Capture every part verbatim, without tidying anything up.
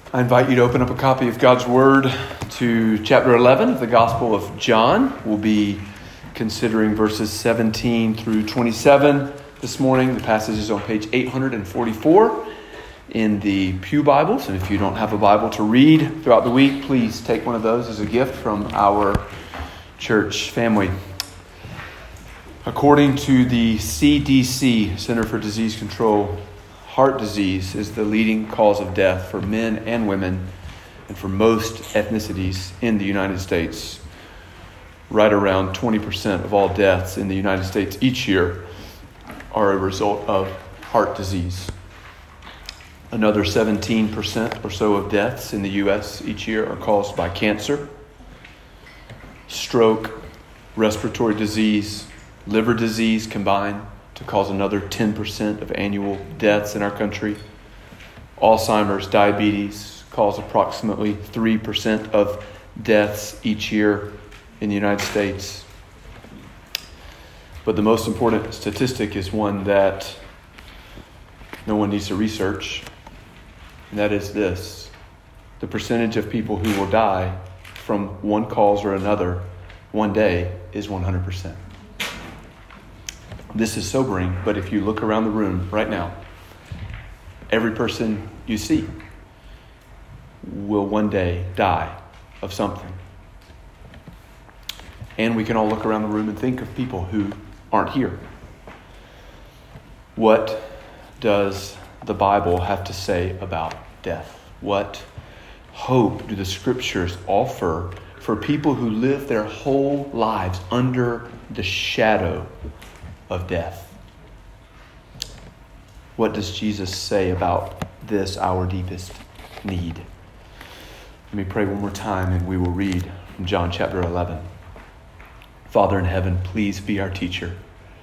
I invite you to open up a copy of God's Word to chapter eleven of the Gospel of John. We'll be considering verses seventeen through twenty-seven this morning. The passage is on page eight forty-four in the Pew Bibles. And if you don't have a Bible to read throughout the week, please take one of those as a gift from our church family. According to the C D C, Center for Disease Control, heart disease is the leading cause of death for men and women and for most ethnicities in the United States. Right around twenty percent of all deaths in the United States each year are a result of heart disease. Another seventeen percent or so of deaths in the U S each year are caused by cancer, stroke, respiratory disease, liver disease combined to cause another ten percent of annual deaths in our country. Alzheimer's, diabetes cause approximately three percent of deaths each year in the United States. But the most important statistic is one that no one needs to research, and that is this: the percentage of people who will die from one cause or another one day is one hundred percent. This is sobering, but if you look around the room right now, every person you see will one day die of something. And we can all look around the room and think of people who aren't here. What does the Bible have to say about death? What hope do the Scriptures offer for people who live their whole lives under the shadow of death? What does Jesus say about this, our deepest need? Let me pray one more time and we will read from John chapter eleven. Father in heaven, please be our teacher.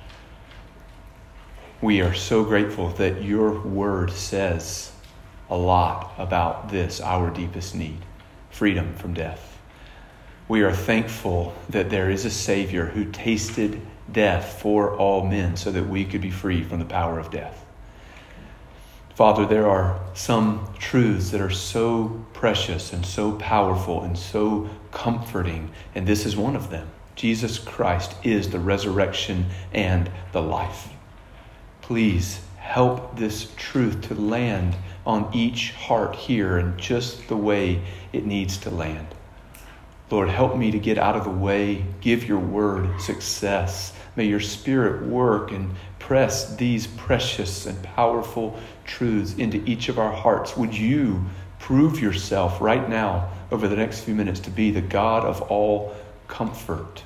We are so grateful that your word says a lot about this, our deepest need, freedom from death. We are thankful that there is a Savior who tasted death for all men so that we could be free from the power of death. Father, there are some truths that are so precious and so powerful and so comforting, and this is one of them. Jesus Christ is the resurrection and the life. Please help this truth to land on each heart here in just the way it needs to land. Lord, help me to get out of the way. Give your word success. May your Spirit work and press these precious and powerful truths into each of our hearts. Would you prove yourself right now over the next few minutes to be the God of all comfort?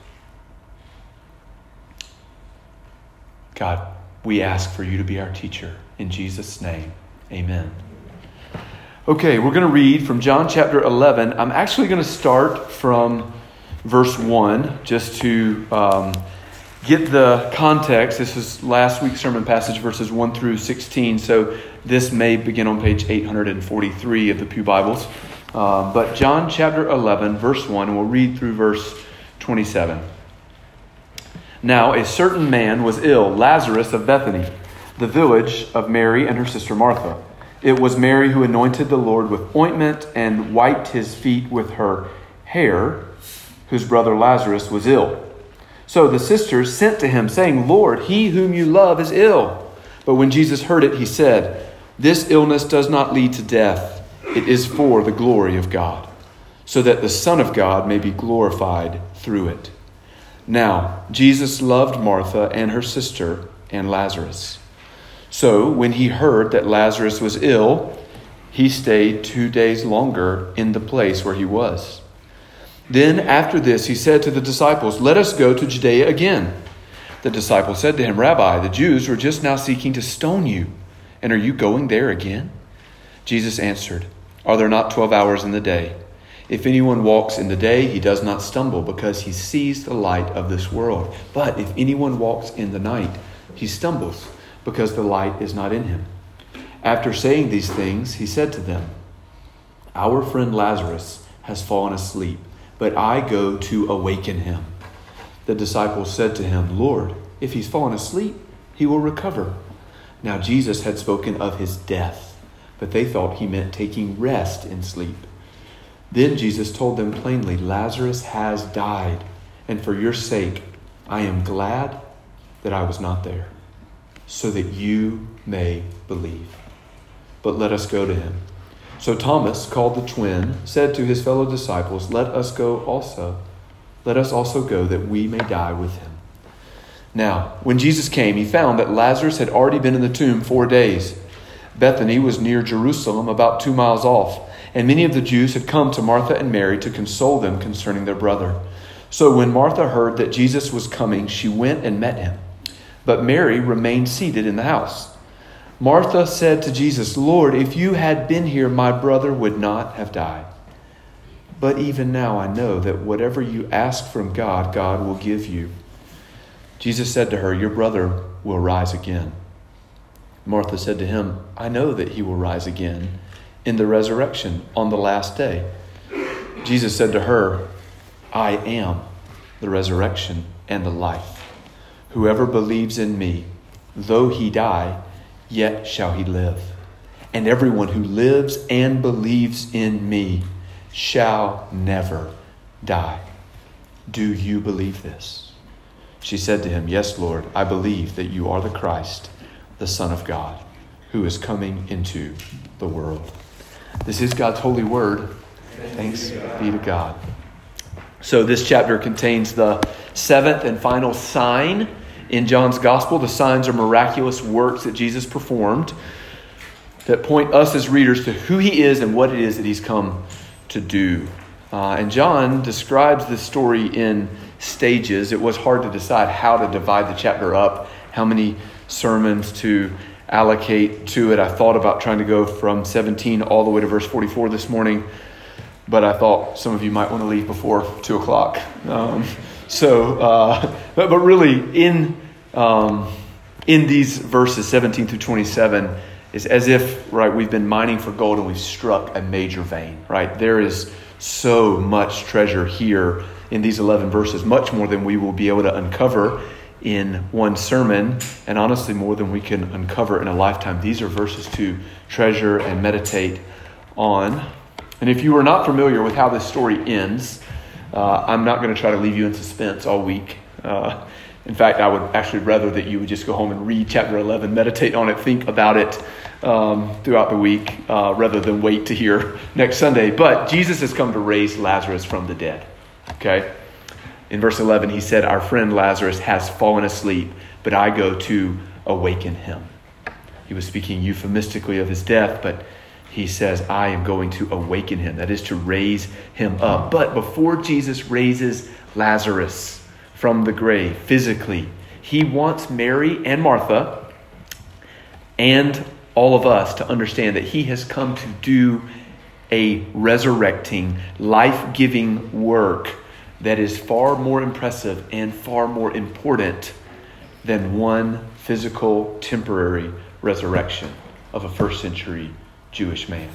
God, we ask for you to be our teacher. In Jesus' name, amen. Okay, we're going to read from John chapter eleven. I'm actually going to start from verse one just to um, get the context. This is last week's sermon passage, verses one through sixteen. So this may begin on page eight forty-three of the Pew Bibles. Uh, but John chapter eleven, verse one, and we'll read through verse twenty-seven. Now a certain man was ill, Lazarus of Bethany, the village of Mary and her sister Martha. It was Mary who anointed the Lord with ointment and wiped his feet with her hair, whose brother Lazarus was ill. So the sisters sent to him, saying, Lord, he whom you love is ill. But when Jesus heard it, he said, This illness does not lead to death. It is for the glory of God, so that the Son of God may be glorified through it. Now, Jesus loved Martha and her sister and Lazarus. So when he heard that Lazarus was ill, he stayed two days longer in the place where he was. Then after this, he said to the disciples, Let us go to Judea again. The disciples said to him, Rabbi, the Jews were just now seeking to stone you, and are you going there again? Jesus answered, Are there not twelve hours in the day? If anyone walks in the day, he does not stumble, because he sees the light of this world. But if anyone walks in the night, he stumbles, because the light is not in him. After saying these things, he said to them, Our friend Lazarus has fallen asleep, but I go to awaken him. The disciples said to him, Lord, if he's fallen asleep, he will recover. Now Jesus had spoken of his death, but they thought he meant taking rest in sleep. Then Jesus told them plainly, Lazarus has died, and for your sake I am glad that I was not there, so that you may believe. But let us go to him. So Thomas, called the twin, said to his fellow disciples, Let us go also. Let us also go that we may die with him. Now, when Jesus came, he found that Lazarus had already been in the tomb four days. Bethany was near Jerusalem, about two miles off, and many of the Jews had come to Martha and Mary to console them concerning their brother. So when Martha heard that Jesus was coming, she went and met him. But Mary remained seated in the house. Martha said to Jesus, Lord, if you had been here, my brother would not have died. But even now I know that whatever you ask from God, God will give you. Jesus said to her, Your brother will rise again. Martha said to him, I know that he will rise again in the resurrection on the last day. Jesus said to her, I am the resurrection and the life. Whoever believes in me, though he die, yet shall he live. And everyone who lives and believes in me shall never die. Do you believe this? She said to him, Yes, Lord, I believe that you are the Christ, the Son of God, who is coming into the world. This is God's holy word. Thanks be to God. So this chapter contains the seventh and final sign in John's gospel. The signs are miraculous works that Jesus performed that point us as readers to who he is and what it is that he's come to do. Uh, and John describes this story in stages. It was hard to decide how to divide the chapter up, how many sermons to allocate to it. I thought about trying to go from seventeen all the way to verse forty-four this morning, but I thought some of you might want to leave before two o'clock. Um, so, uh, but, but really, in um, in these verses seventeen through twenty-seven, is as if, right, we've been mining for gold and we've struck a major vein, right? There is so much treasure here in these eleven verses, much more than we will be able to uncover in one sermon, and honestly more than we can uncover in a lifetime. These are verses to treasure and meditate on. And if you are not familiar with how this story ends, uh, I'm not going to try to leave you in suspense all week. Uh, in fact, I would actually rather that you would just go home and read chapter eleven, meditate on it, think about it um, throughout the week, uh, rather than wait to hear next Sunday. But Jesus has come to raise Lazarus from the dead. Okay? In verse eleven, he said, Our friend Lazarus has fallen asleep, but I go to awaken him. He was speaking euphemistically of his death, but he says, I am going to awaken him. That is to raise him up. But before Jesus raises Lazarus from the grave physically, he wants Mary and Martha and all of us to understand that he has come to do a resurrecting, life-giving work that is far more impressive and far more important than one physical, temporary resurrection of a first century Jewish man.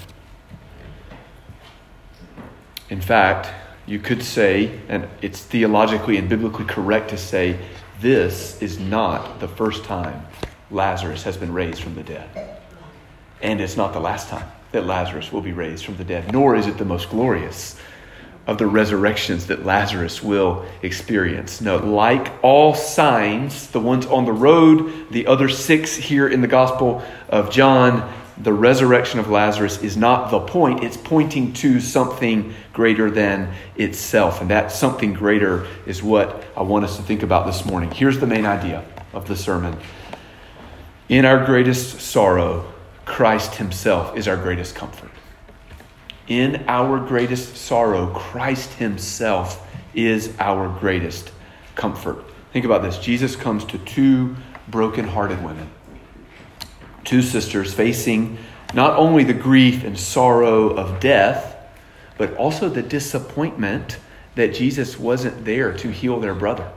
In fact, you could say, and it's theologically and biblically correct to say, this is not the first time Lazarus has been raised from the dead. And it's not the last time that Lazarus will be raised from the dead, nor is it the most glorious of the resurrections that Lazarus will experience. No, like all signs, the ones on the road, the other six here in the Gospel of John, the resurrection of Lazarus is not the point. It's pointing to something greater than itself. And that something greater is what I want us to think about this morning. Here's the main idea of the sermon. In our greatest sorrow, Christ himself is our greatest comfort. In our greatest sorrow, Christ himself is our greatest comfort. Think about this. Jesus comes to two broken-hearted women, two sisters facing not only the grief and sorrow of death, but also the disappointment that Jesus wasn't there to heal their brother.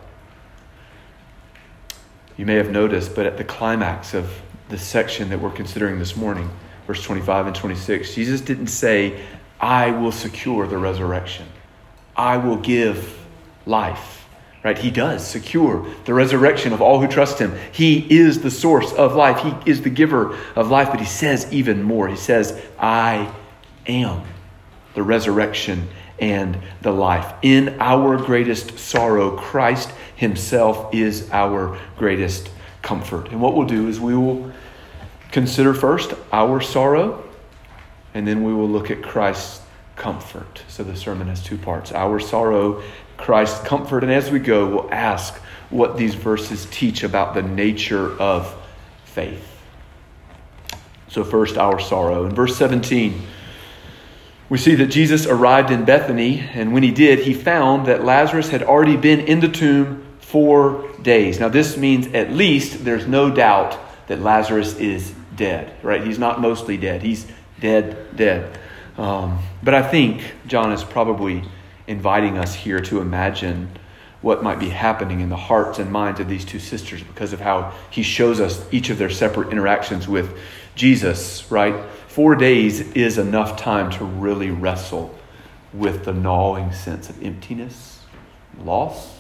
You may have noticed, but at the climax of the section that we're considering this morning, verse twenty-five and twenty-six, Jesus didn't say, I will secure the resurrection. I will give life. right? He does secure the resurrection of all who trust him. He is the source of life. He is the giver of life. But he says even more. He says, I am the resurrection and the life. In our greatest sorrow, Christ himself is our greatest comfort. And what we'll do is we will consider first our sorrow, and then we will look at Christ's comfort. So the sermon has two parts: our sorrow, Christ's comfort. And as we go, we'll ask what these verses teach about the nature of faith. So first, our sorrow. In verse seventeen, we see that Jesus arrived in Bethany, and when he did, he found that Lazarus had already been in the tomb four days. Now, this means at least there's no doubt that Lazarus is dead, right? He's not mostly dead. He's dead, dead. Um, but I think John is probably inviting us here to imagine what might be happening in the hearts and minds of these two sisters because of how he shows us each of their separate interactions with Jesus, right? Four days is enough time to really wrestle with the gnawing sense of emptiness, loss.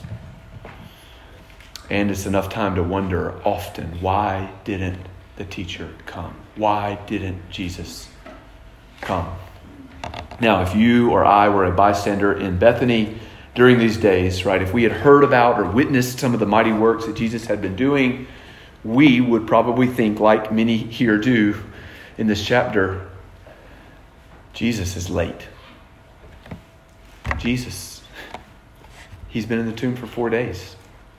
And it's enough time to wonder often, why didn't the teacher come? Why didn't Jesus come? Now, if you or I were a bystander in Bethany during these days, right, if we had heard about or witnessed some of the mighty works that Jesus had been doing, we would probably think, like many here do in this chapter, Jesus is late. Jesus, he's been in the tomb for four days.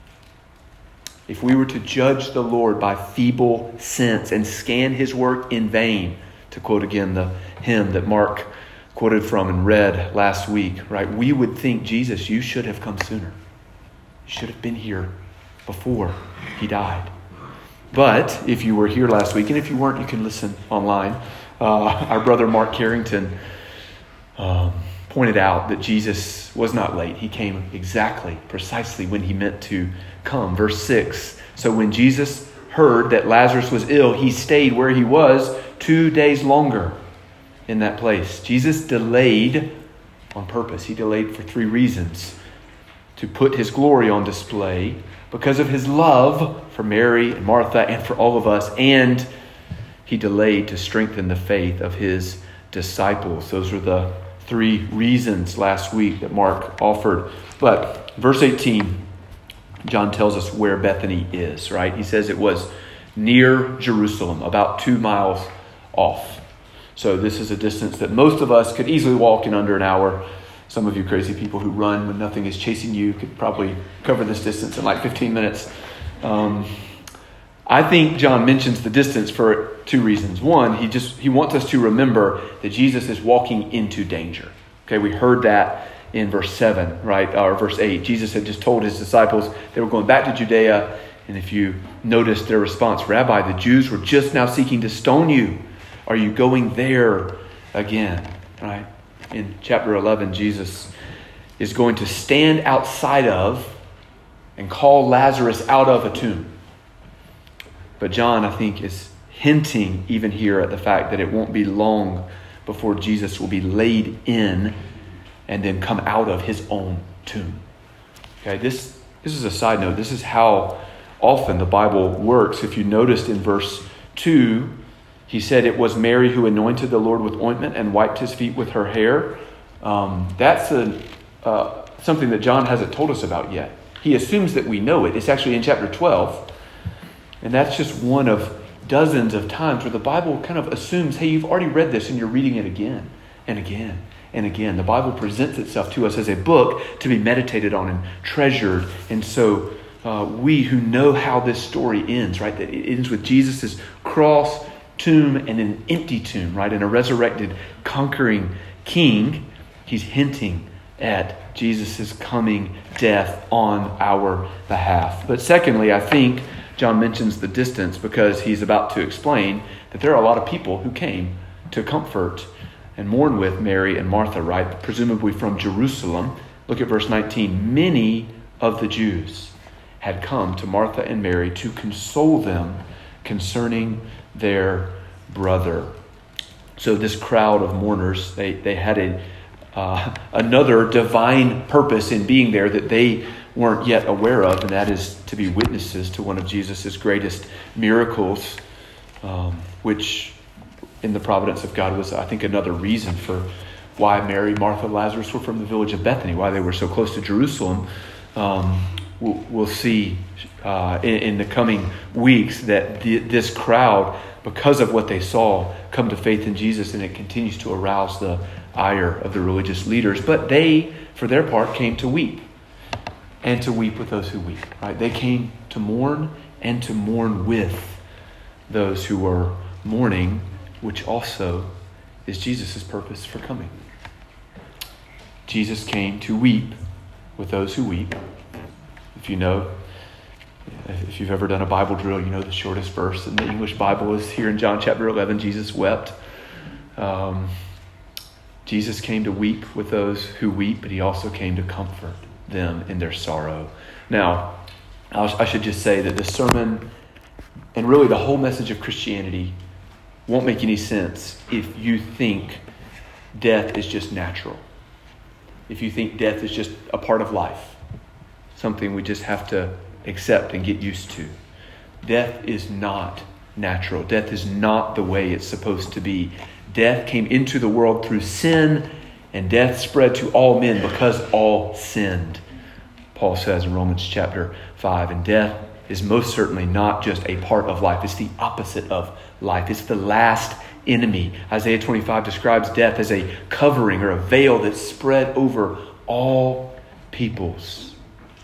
If we were to judge the Lord by feeble sense and scan his work in vain, to quote again the hymn that Mark quoted from and read last week, right, we would think, Jesus, you should have come sooner. You should have been here before he died. But if you were here last week, and if you weren't, you can listen online. Uh, our brother Mark Carrington um, pointed out that Jesus was not late. He came exactly, precisely when he meant to come. Verse six, so when Jesus heard that Lazarus was ill, he stayed where he was two days longer in that place. Jesus delayed on purpose. He delayed for three reasons: to put his glory on display, because of his love for Mary and Martha and for all of us, and he delayed to strengthen the faith of his disciples. Those were the three reasons last week that Mark offered. But verse eighteen, John tells us where Bethany is, right? He says it was near Jerusalem, about two miles off. So this is a distance that most of us could easily walk in under an hour. Some of you crazy people who run when nothing is chasing you could probably cover this distance in like fifteen minutes. Um, I think John mentions the distance for two reasons. One, he just he wants us to remember that Jesus is walking into danger. Okay, we heard that in verse seven, right? Or verse eight. Jesus had just told his disciples they were going back to Judea. And if you notice their response, Rabbi, the Jews were just now seeking to stone you. Are you going there again? Right? In chapter eleven, Jesus is going to stand outside of and call Lazarus out of a tomb. But John, I think, is hinting even here at the fact that it won't be long before Jesus will be laid in and then come out of his own tomb. Okay, this, this is a side note. This is how often the Bible works. If you noticed in verse two, he said it was Mary who anointed the Lord with ointment and wiped his feet with her hair. Um, that's a, uh, something that John hasn't told us about yet. He assumes that we know it. It's actually in chapter twelve. And that's just one of dozens of times where the Bible kind of assumes, hey, you've already read this and you're reading it again and again and again. The Bible presents itself to us as a book to be meditated on and treasured. And so uh, we who know how this story ends, right, that it ends with Jesus' cross, tomb, and an empty tomb, right, and a resurrected, conquering king, he's hinting at Jesus' coming death on our behalf. But secondly, I think John mentions the distance because he's about to explain that there are a lot of people who came to comfort and mourn with Mary and Martha, right? Presumably from Jerusalem. Look at verse nineteen. Many of the Jews had come to Martha and Mary to console them concerning their brother. So this crowd of mourners, they, they had a uh, another divine purpose in being there, that they weren't yet aware of, and that is to be witnesses to one of Jesus' greatest miracles, um, which in the providence of God was, I think, another reason for why Mary, Martha, Lazarus were from the village of Bethany, why they were so close to Jerusalem. Um, we'll, we'll see uh, in, in the coming weeks that the, this crowd, because of what they saw, come to faith in Jesus, and it continues to arouse the ire of the religious leaders. But they, for their part, came to weep, and to weep with those who weep. Right? They came to mourn, and to mourn with those who were mourning, which also is Jesus' purpose for coming. Jesus came to weep with those who weep. If you know, if you've ever done a Bible drill, you know the shortest verse in the English Bible is here in John chapter eleven. Jesus wept. Um, Jesus came to weep with those who weep, but he also came to comfort them in their sorrow. Now, I should just say that the sermon and really the whole message of Christianity won't make any sense if you think death is just natural. If you think death is just a part of life, something we just have to accept and get used to. Death is not natural. Death is not the way it's supposed to be. Death came into the world through sin, and death spread to all men because all sinned. Paul says in Romans chapter five, and death is most certainly not just a part of life. It's the opposite of life. It's the last enemy. Isaiah twenty-five describes death as a covering or a veil that's spread over all peoples.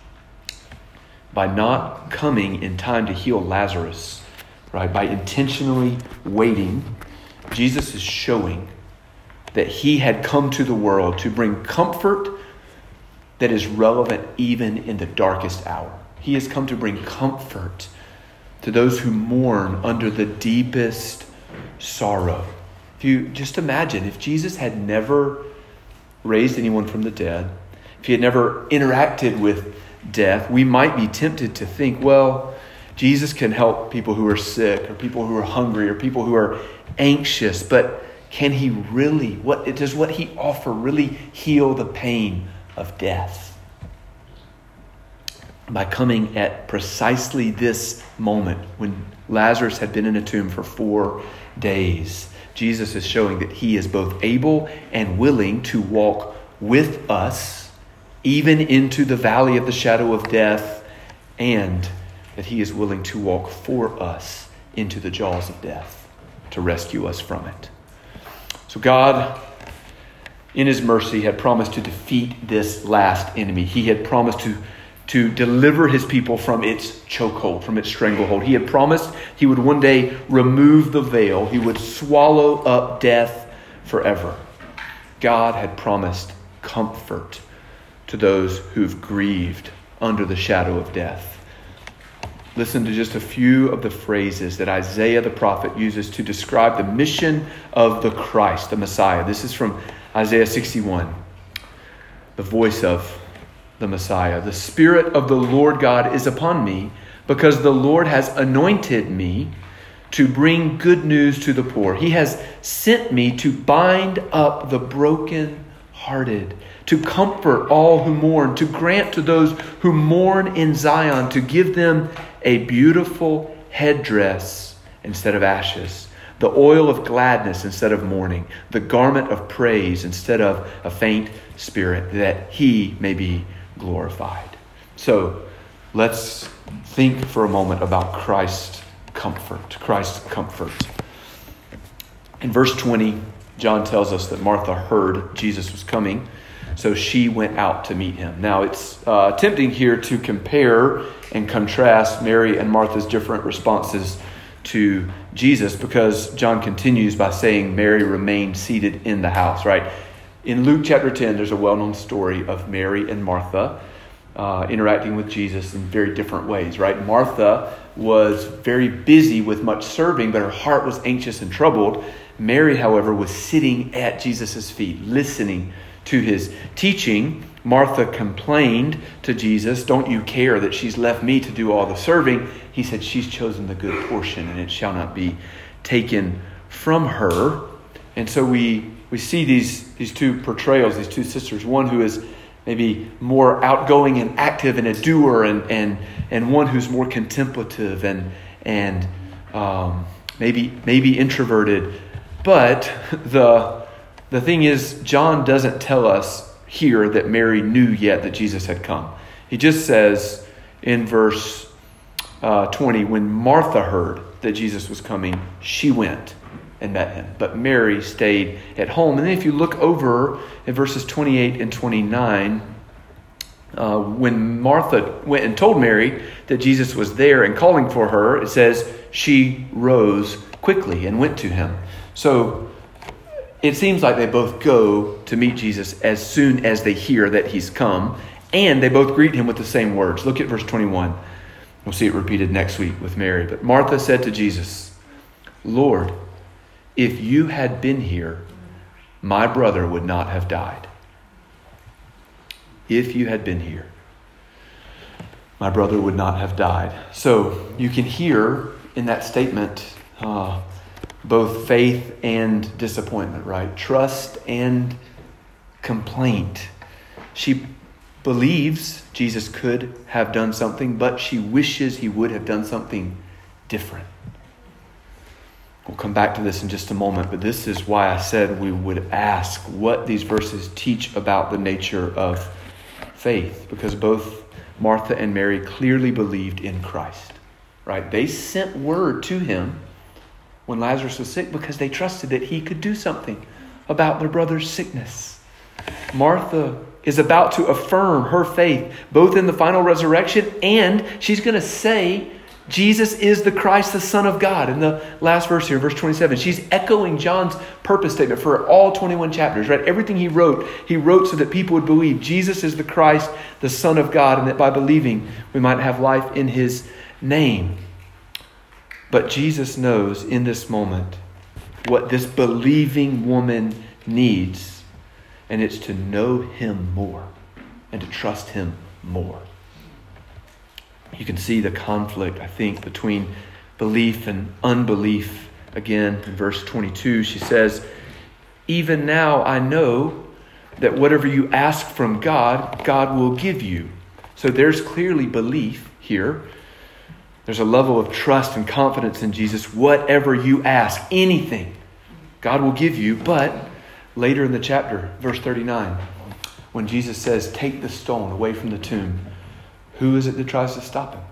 By not coming in time to heal Lazarus, right, by intentionally waiting, Jesus is showing that he had come to the world to bring comfort that is relevant even in the darkest hour. He has come to bring comfort to those who mourn under the deepest sorrow. If you just imagine, if Jesus had never raised anyone from the dead, if he had never interacted with death, we might be tempted to think, well, Jesus can help people who are sick or people who are hungry or people who are anxious, but can he really, what does what he offer really heal the pain of death? By coming at precisely this moment when Lazarus had been in a tomb for four days, Jesus is showing that he is both able and willing to walk with us even into the valley of the shadow of death, and that he is willing to walk for us into the jaws of death to rescue us from it. So God, in his mercy, had promised to defeat this last enemy. He had promised to, to deliver his people from its chokehold, from its stranglehold. He had promised he would one day remove the veil. He would swallow up death forever. God had promised comfort to those who've grieved under the shadow of death. Listen to just a few of the phrases that Isaiah the prophet uses to describe the mission of the Christ, the Messiah. This is from Isaiah sixty-one, the voice of the Messiah. The Spirit of the Lord God is upon me, because the Lord has anointed me to bring good news to the poor. He has sent me to bind up the brokenhearted, to comfort all who mourn, to grant to those who mourn in Zion, to give them a beautiful headdress instead of ashes, the oil of gladness instead of mourning, the garment of praise instead of a faint spirit, that he may be glorified. So let's think for a moment about Christ's comfort, Christ's comfort. In verse twenty, John tells us that Martha heard Jesus was coming, so she went out to meet him. Now, it's uh, tempting here to compare and contrast Mary and Martha's different responses to Jesus, because John continues by saying Mary remained seated in the house, right? In Luke chapter ten, there's a well-known story of Mary and Martha uh, interacting with Jesus in very different ways, right? Martha was very busy with much serving, but her heart was anxious and troubled. Mary, however, was sitting at Jesus' feet, listening to his teaching. Martha complained to Jesus, "Don't you care that she's left me to do all the serving?" He said, "She's chosen the good portion, and it shall not be taken from her." And so we we see these, these two portrayals, these two sisters, one who is maybe more outgoing and active and a doer, and and and one who's more contemplative and and um, maybe maybe introverted. But the the thing is, John doesn't tell us here that Mary knew yet that Jesus had come. He just says in verse uh, twenty, when Martha heard that Jesus was coming, she went and met him. But Mary stayed at home. And then if you look over in verses twenty-eight and twenty-nine, uh, when Martha went and told Mary that Jesus was there and calling for her, it says she rose quickly and went to him. So it seems like they both go to meet Jesus as soon as they hear that he's come. And they both greet him with the same words. Look at verse twenty-one. We'll see it repeated next week with Mary. But Martha said to Jesus, Lord, if you had been here, my brother would not have died. If you had been here, my brother would not have died. So you can hear in that statement uh, both faith and disappointment, right? Trust and complaint. She believes Jesus could have done something, but she wishes he would have done something different. We'll come back to this in just a moment, but this is why I said we would ask what these verses teach about the nature of faith, because both Martha and Mary clearly believed in Christ, right? They sent word to him when Lazarus was sick because they trusted that he could do something about their brother's sickness. Martha is about to affirm her faith both in the final resurrection, and she's going to say Jesus is the Christ, the Son of God. In the last verse here, verse twenty-seven, she's echoing John's purpose statement for all twenty-one chapters, right? Everything he wrote, he wrote so that people would believe Jesus is the Christ, the Son of God, and that by believing we might have life in his name. But Jesus knows in this moment what this believing woman needs, and it's to know him more and to trust him more. You can see the conflict, I think, between belief and unbelief. Again, in verse twenty-two, she says, even now I know that whatever you ask from God, God will give you. So there's clearly belief here. There's a level of trust and confidence in Jesus. Whatever you ask, anything, God will give you. But later in the chapter, verse thirty-nine, when Jesus says, take the stone away from the tomb, who is it that tries to stop him?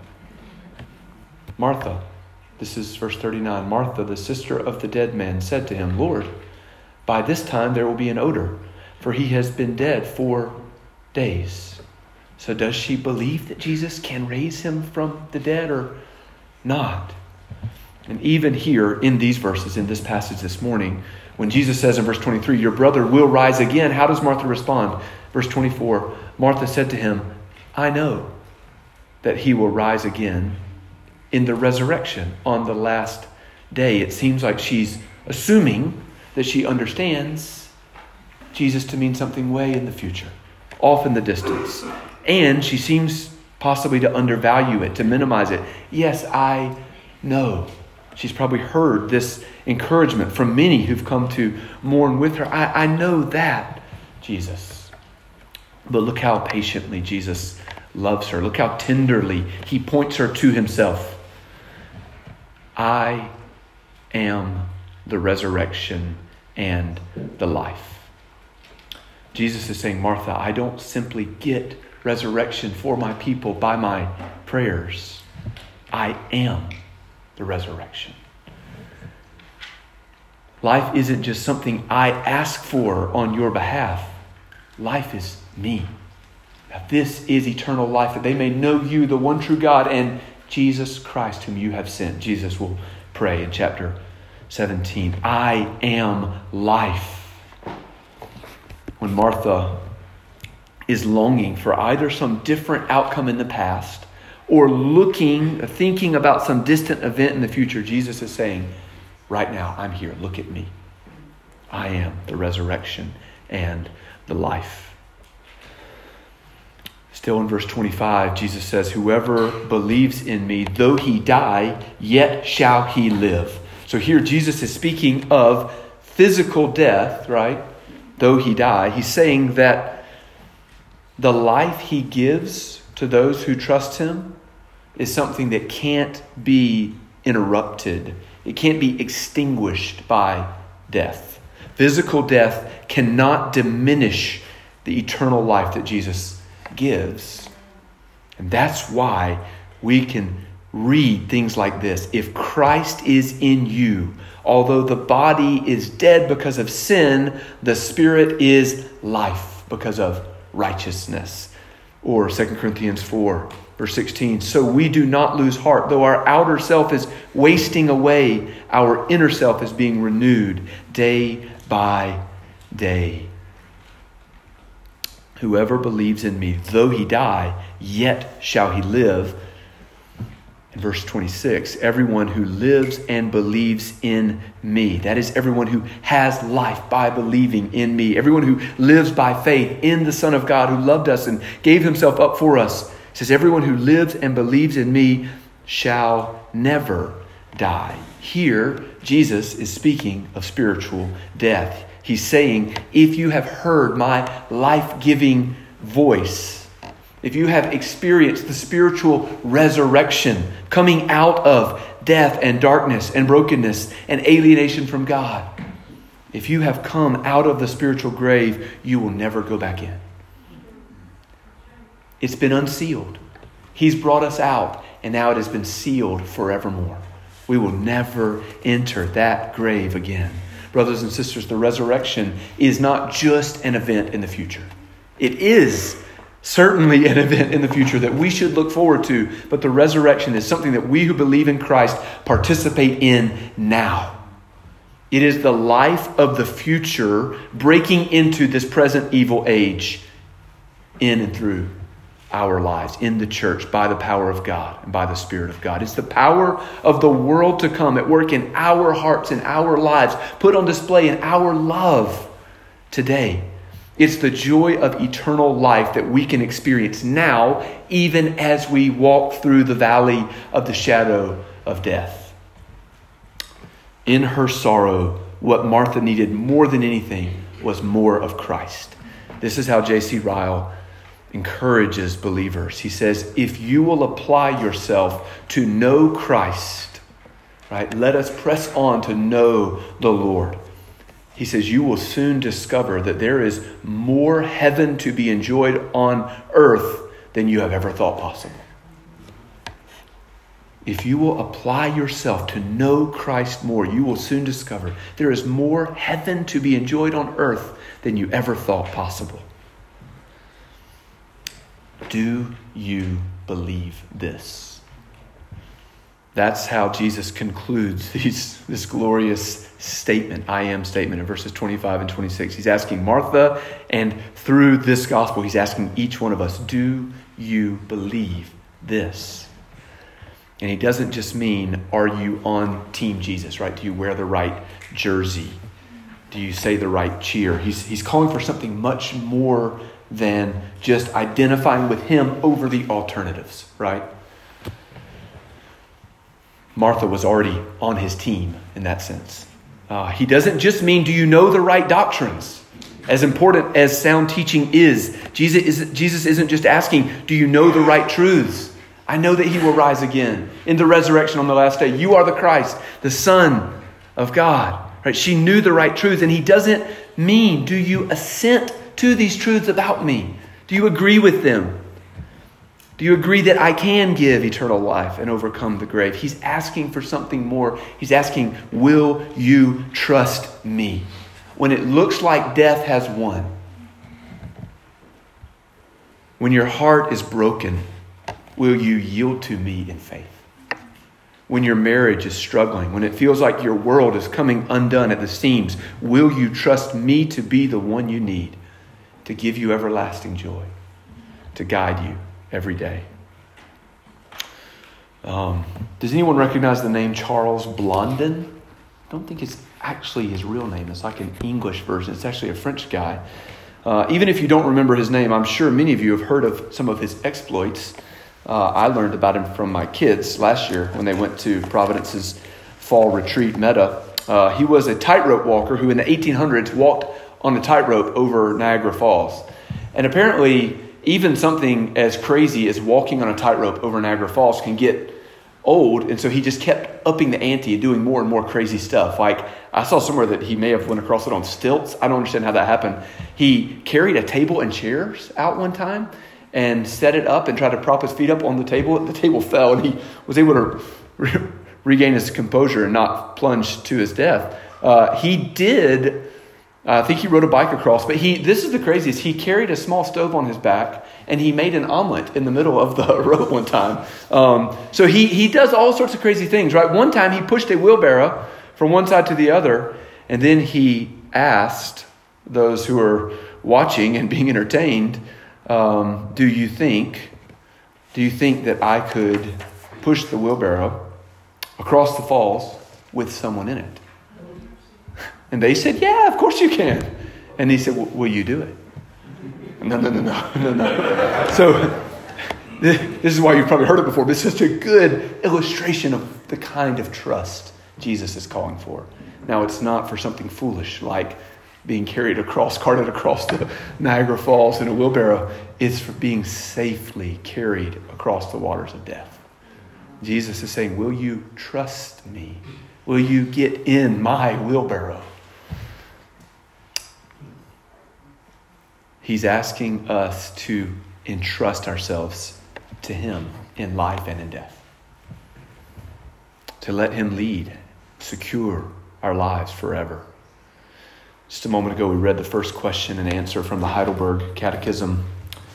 Martha. This is verse thirty-nine. Martha, the sister of the dead man, said to him, Lord, by this time there will be an odor, for he has been dead four days. So does she believe that Jesus can raise him from the dead or not? And even here in these verses, in this passage this morning, when Jesus says in verse twenty-three, your brother will rise again, how does Martha respond? Verse twenty-four, Martha said to him, I know that he will rise again in the resurrection on the last day. It seems like she's assuming that she understands Jesus to mean something way in the future, off in the distance. And she seems possibly to undervalue it, to minimize it. Yes, I know. She's probably heard this encouragement from many who've come to mourn with her. I, I know that, Jesus. But look how patiently Jesus loves her. Look how tenderly he points her to himself. I am the resurrection and the life. Jesus is saying, Martha, I don't simply get resurrection for my people by my prayers. I am the resurrection. Life isn't just something I ask for on your behalf. Life is me. Now, this is eternal life, that they may know you, the one true God, and Jesus Christ, whom you have sent. Jesus will pray in chapter seventeen. I am life. When Martha is longing for either some different outcome in the past or looking, thinking about some distant event in the future, Jesus is saying, right now, I'm here. Look at me. I am the resurrection and the life. Still in verse twenty-five, Jesus says, whoever believes in me, though he die, yet shall he live. So here Jesus is speaking of physical death, right? Though he die. He's saying that the life he gives to those who trust him is something that can't be interrupted. It can't be extinguished by death. Physical death cannot diminish the eternal life that Jesus gives. And that's why we can read things like this. If Christ is in you, although the body is dead because of sin, the spirit is life because of righteousness. Or Second Corinthians four, verse sixteen. So we do not lose heart. Though our outer self is wasting away, our inner self is being renewed day by day. Whoever believes in me, though he die, yet shall he live. In verse twenty-six, everyone who lives and believes in me. That is everyone who has life by believing in me. Everyone who lives by faith in the Son of God who loved us and gave himself up for us. It says, everyone who lives and believes in me shall never die. Here, Jesus is speaking of spiritual death. He's saying, if you have heard my life-giving voice, if you have experienced the spiritual resurrection coming out of death and darkness and brokenness and alienation from God, if you have come out of the spiritual grave, you will never go back in. It's been unsealed. He's brought us out, and now it has been sealed forevermore. We will never enter that grave again. Brothers and sisters, the resurrection is not just an event in the future. It is certainly an event in the future that we should look forward to, but the resurrection is something that we who believe in Christ participate in now. It is the life of the future breaking into this present evil age in and through our lives, in the church, by the power of God and by the Spirit of God. It's the power of the world to come at work in our hearts and our lives, put on display in our love today. It's the joy of eternal life that we can experience now, even as we walk through the valley of the shadow of death. In her sorrow, what Martha needed more than anything was more of Christ. This is how J C Ryle encourages believers. He says, if you will apply yourself to know Christ, right? Let us press on to know the Lord. He says, you will soon discover that there is more heaven to be enjoyed on earth than you have ever thought possible. If you will apply yourself to know Christ more, you will soon discover there is more heaven to be enjoyed on earth than you ever thought possible. Do you believe this? That's how Jesus concludes these, this glorious statement, I am statement in verses twenty-five and twenty-six. He's asking Martha, and through this gospel, he's asking each one of us, do you believe this? And he doesn't just mean, are you on Team Jesus, right? Do you wear the right jersey? Do you say the right cheer? He's, he's calling for something much more than just identifying with him over the alternatives, right? Martha was already on his team in that sense. Uh, he doesn't just mean, do you know the right doctrines? As important as sound teaching is, Jesus, is, Jesus isn't just asking, do you know the right truths? I know that he will rise again in the resurrection on the last day. You are the Christ, the Son of God. Right? She knew the right truths, and he doesn't mean, do you assent to these truths about me? Do you agree with them? Do you agree that I can give eternal life and overcome the grave? He's asking for something more. He's asking, will you trust me? When it looks like death has won. When your heart is broken, will you yield to me in faith? When your marriage is struggling, when it feels like your world is coming undone at the seams, will you trust me to be the one you need to give you everlasting joy, to guide you every day? Um, does anyone recognize the name Charles Blondin? I don't think it's actually his real name. It's like an English version. It's actually a French guy. Uh, even if you don't remember his name, I'm sure many of you have heard of some of his exploits. Uh, I learned about him from my kids last year when they went to Providence's fall retreat, Meta. Uh, he was a tightrope walker who in the eighteen hundreds walked on a tightrope over Niagara Falls. And apparently even something as crazy as walking on a tightrope over Niagara Falls can get old. And so he just kept upping the ante and doing more and more crazy stuff. Like I saw somewhere that he may have went across it on stilts. I don't understand how that happened. He carried a table and chairs out one time and set it up and tried to prop his feet up on the table. The table fell and he was able to re- regain his composure and not plunge to his death. Uh, he did... Uh, I think he rode a bike across, but he, this is the craziest. He carried a small stove on his back and he made an omelet in the middle of the road one time. Um, so he, he does all sorts of crazy things, right? One time he pushed a wheelbarrow from one side to the other, and then he asked those who were watching and being entertained, um, do you think, do you think that I could push the wheelbarrow across the falls with someone in it? And they said, yeah, of course you can. And he said, well, will you do it? No, no, no, no, no, no. So this is why you've probably heard it before, but it's such a good illustration of the kind of trust Jesus is calling for. Now, it's not for something foolish like being carried across, carted across the Niagara Falls in a wheelbarrow. It's for being safely carried across the waters of death. Jesus is saying, will you trust me? Will you get in my wheelbarrow? He's asking us to entrust ourselves to him in life and in death. To let him lead, secure our lives forever. Just a moment ago, we read the first question and answer from the Heidelberg Catechism.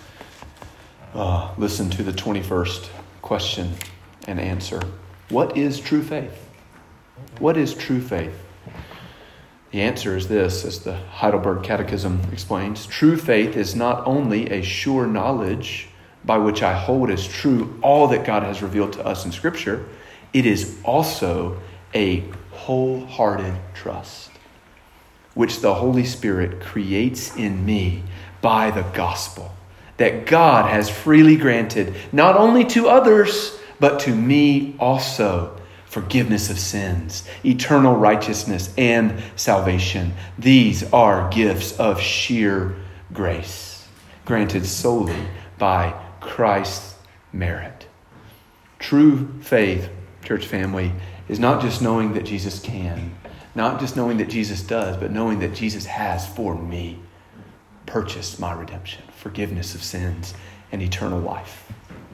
Uh, listen to the twenty-first question and answer. What is true faith? What is true faith? The answer is this, as the Heidelberg Catechism explains. True faith is not only a sure knowledge by which I hold as true all that God has revealed to us in Scripture. It is also a wholehearted trust, which the Holy Spirit creates in me by the gospel, that God has freely granted not only to others, but to me also, forgiveness of sins, eternal righteousness, and salvation. These are gifts of sheer grace, granted solely by Christ's merit. True faith, church family, is not just knowing that Jesus can, not just knowing that Jesus does, but knowing that Jesus has for me purchased my redemption, forgiveness of sins, and eternal life.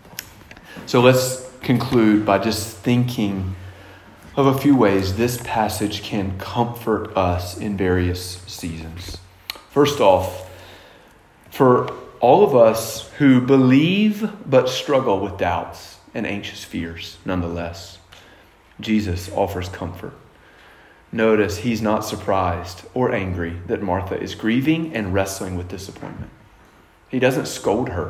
So let's conclude by just thinking of a few ways this passage can comfort us in various seasons. First off, for all of us who believe but struggle with doubts and anxious fears nonetheless, Jesus offers comfort. Notice he's not surprised or angry that Martha is grieving and wrestling with disappointment. He doesn't scold her.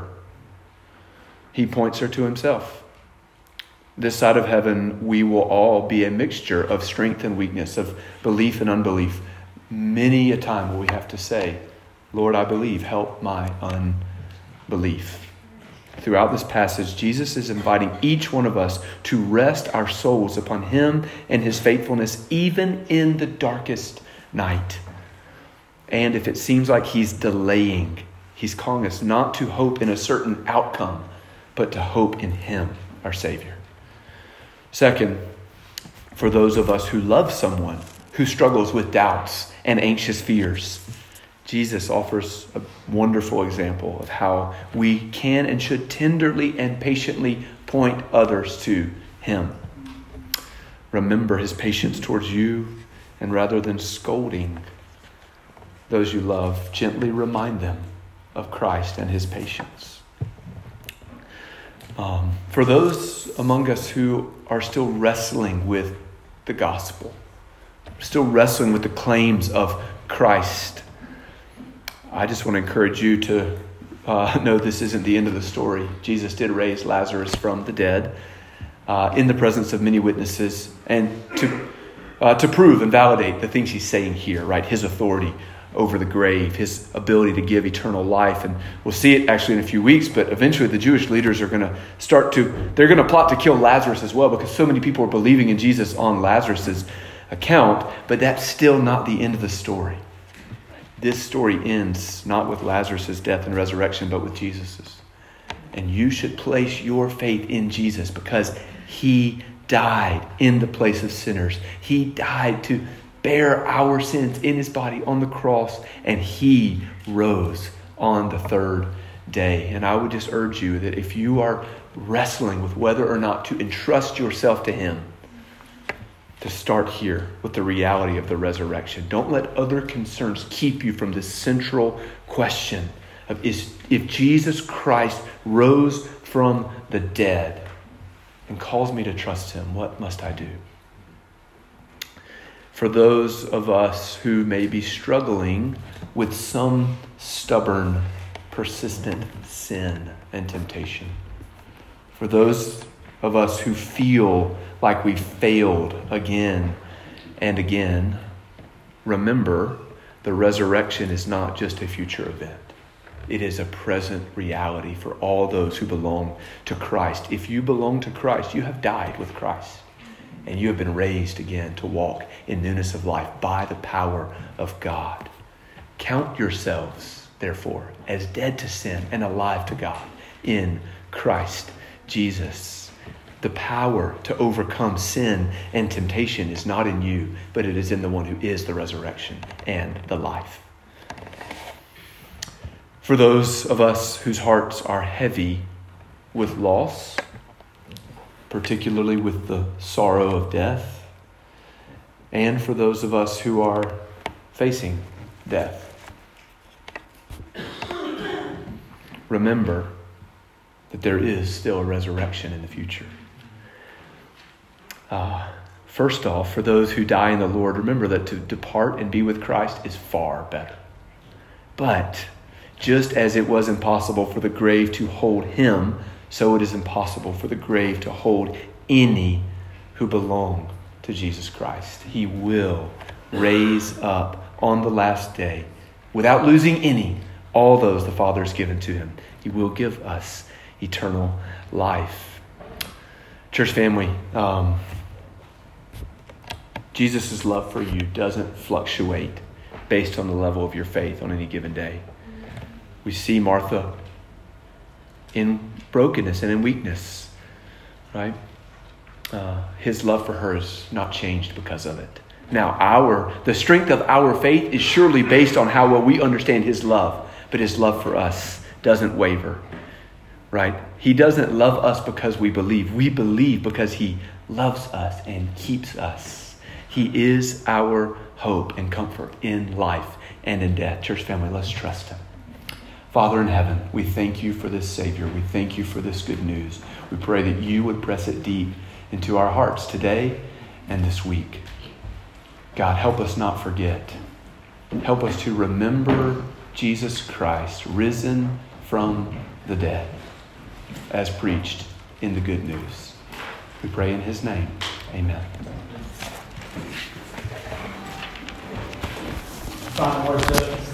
He points her to himself. This side of heaven, we will all be a mixture of strength and weakness, of belief and unbelief. Many a time will we have to say, Lord, I believe, help my unbelief. Throughout this passage, Jesus is inviting each one of us to rest our souls upon him and his faithfulness, even in the darkest night. And if it seems like he's delaying, he's calling us not to hope in a certain outcome, but to hope in him, our Savior. Second, for those of us who love someone who struggles with doubts and anxious fears, Jesus offers a wonderful example of how we can and should tenderly and patiently point others to him. Remember his patience towards you, and rather than scolding those you love, gently remind them of Christ and his patience. Um, for those among us who are still wrestling with the gospel, still wrestling with the claims of Christ, I just want to encourage you to uh, know this isn't the end of the story. Jesus did raise Lazarus from the dead uh, in the presence of many witnesses, and to uh, to prove and validate the things he's saying here, right? His authority over the grave, his ability to give eternal life. And we'll see it actually in a few weeks, but eventually the Jewish leaders are going to start to, they're going to plot to kill Lazarus as well, because so many people are believing in Jesus on Lazarus's account, but that's still not the end of the story. This story ends not with Lazarus' death and resurrection, but with Jesus's. And you should place your faith in Jesus because he died in the place of sinners. He died to bear our sins in his body on the cross, and he rose on the third day. And I would just urge you that if you are wrestling with whether or not to entrust yourself to him, to start here with the reality of the resurrection. Don't let other concerns keep you from this central question of is, if Jesus Christ rose from the dead and calls me to trust him, what must I do? For those of us who may be struggling with some stubborn, persistent sin and temptation, for those of us who feel like we failed again and again, remember the resurrection is not just a future event. It is a present reality for all those who belong to Christ. If you belong to Christ, you have died with Christ, and you have been raised again to walk in newness of life by the power of God. Count yourselves, therefore, as dead to sin and alive to God in Christ Jesus. The power to overcome sin and temptation is not in you, but it is in the one who is the resurrection and the life. For those of us whose hearts are heavy with loss, particularly with the sorrow of death, and for those of us who are facing death, remember that there is still a resurrection in the future. Uh, first off, for those who die in the Lord, remember that to depart and be with Christ is far better. But just as it was impossible for the grave to hold him, so it is impossible for the grave to hold any who belong to Jesus Christ. He will raise up on the last day, without losing any, all those the Father has given to him. He will give us eternal life. Church family, um, Jesus' love for you doesn't fluctuate based on the level of your faith on any given day. We see Martha in brokenness and in weakness, right? Uh, his love for her is not changed because of it. Now, our the strength of our faith is surely based on how well we understand his love, but his love for us doesn't waver, right? He doesn't love us because we believe. We believe because he loves us and keeps us. He is our hope and comfort in life and in death. Church family, let's trust him. Father in heaven, we thank you for this Savior. We thank you for this good news. We pray that you would press it deep into our hearts today and this week. God, help us not forget. Help us to remember Jesus Christ risen from the dead as preached in the good news. We pray in his name. Amen. Final words.